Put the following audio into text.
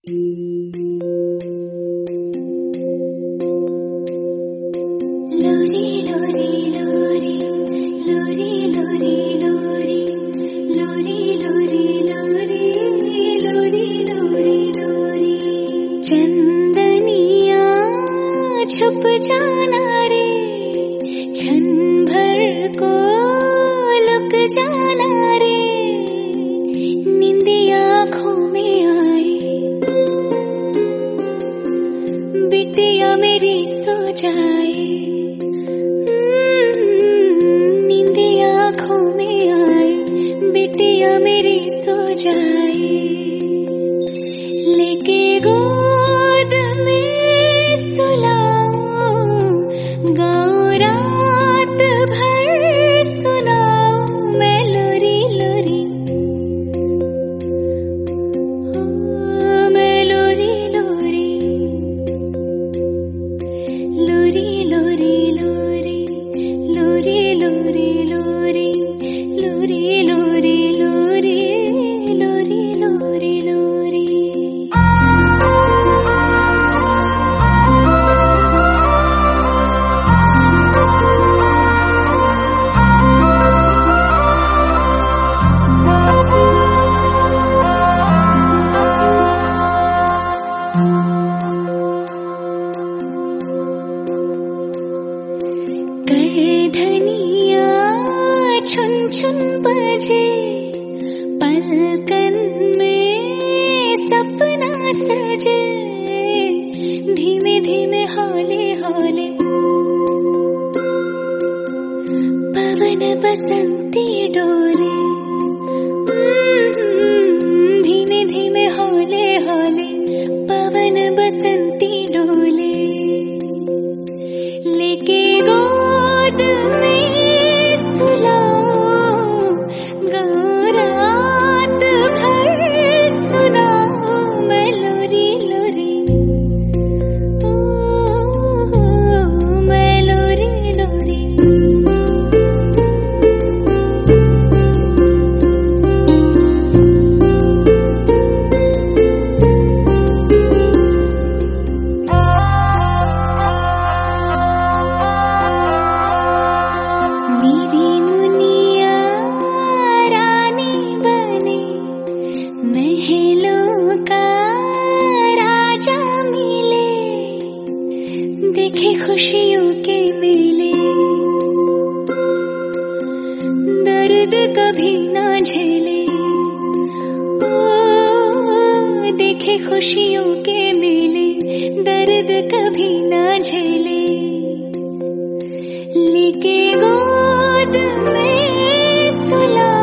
चंदनिया छुप जाना रे, क्षण भर को लुक जाना रे, नींदिया आँखों में आए, बिटिया मेरी सो जाए, नींदिया आँखों में आए, बिटिया मेरी सो जाए, लेके गोद में सुलाओ, गाओ रात भर सुनाओ, मैं लोरी लोरी, मैं लोरी लोरी, लोरी लोरी लोरी, लोरी लोरी लोरी, लोरी लोरी लोरी, लोरी लोरी लोरी। धनिया छुन छुन बजे, पलकन में सपना सजे, धीमे धीमे हौले हौले पवन बसंती डोले, धीमे धीमे हौले हौले पवन बसंती डोले, लेके गोद में सुलाओ, गाओ रात भर सुनाओ, मैं लोरी लोरी, मैं लोरी लोरी। मेरी मुनिया रानी बने, महलों का राजा मिले, देखे खुशियों के मेले, दर्द कभी ना झेले, ओ देखे खुशियों के मेले, दर्द कभी ना झेले, लेके गोद में सुला